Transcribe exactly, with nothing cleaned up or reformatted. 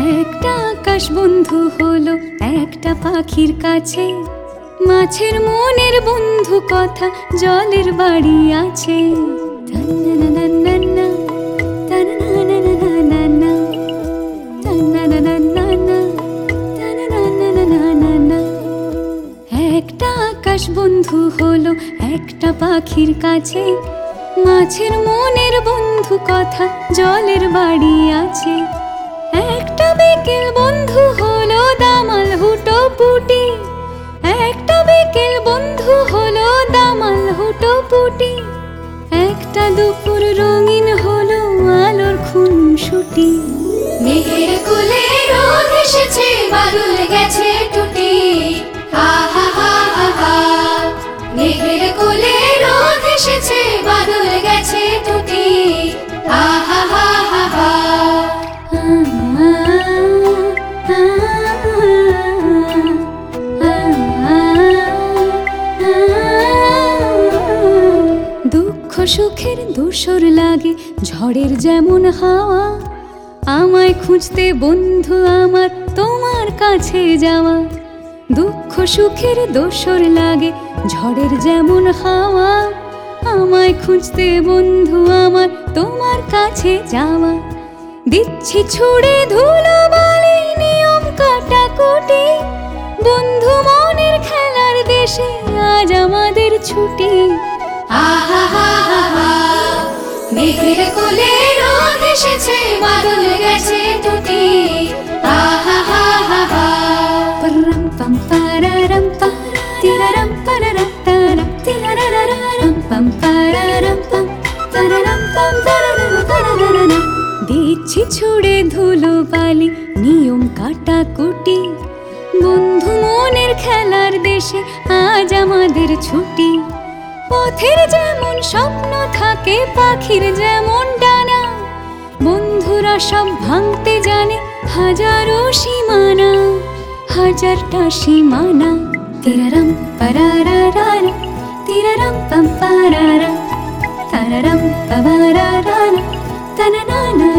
একটা আকাশ বন্ধু হলো একটা পাখির কাছে, মাছের মনের বন্ধু কথা জলের বাড়ি আছে। তান্নানানান্নান্না, তানানানানানান্না, তান্নানানান্নান্না, তানানানানান্না। একটা আকাশ বন্ধু হলো একটা পাখির কাছে, মাছের মনের বন্ধু কথা জলের বাড়ি আছে। একটা বিকেল বন্ধু হলো দামাল হুটো পুটি, একটা বিকেল বন্ধু হলো দামাল হুটো পুটি। একটা দুপুর রঙিন হলো আলোর খুনসুটি। মেঘের কোলে রোদ এসেছে, বাদল গেছে টুটি। হা হা হা হা হা। মেঘের কোলে রোদ এসেছে, বাদল গেছে টুটি। হা হা হা হা হা। দুঃখ সুখের দোসর লাগে ঝড়ের যেমন হাওয়া, আমায় খুঁজতে বন্ধু আমার তোমার কাছে যাওয়া। দুঃখ সুখের দোসর লাগে ঝড়ের যেমন হাওয়া, আমায় খুঁজতে বন্ধু আমার তোমার কাছে যাওয়া। দিচ্ছি ছুড়ে ধুলো বালি নিয়ম কাটাকুটি, বন্ধু মনের খেলার দেশে আজ আমাদের ছুটি। আহা হা হা হা। মেঘের কোলে রোদ এসেছে, বাদল গেছে টুটি। আহা হা হা হা। পরম পম পারারম পম তিরারম পারারম তারাম তিরারারারাম পম পারারম পম তারারম পম তারারারাম তারারারাম। দিচ্ছি ছুড়ে ধুলো বালি নিয়ম কাটাকুটি, বন্ধু মনের খেলার দেশে আজ আমাদের ছুটি। পথের যেমন স্বপ্ন থাকে, পাখির যেমন ডানা, বন্ধুরা সব ভাঙতে জানে হাজারো সীমানা, হাজারটা সীমানা। তিরারাম পারারারা, তিরারাম পম পারারা, তারারাম পারারা, তানানানা।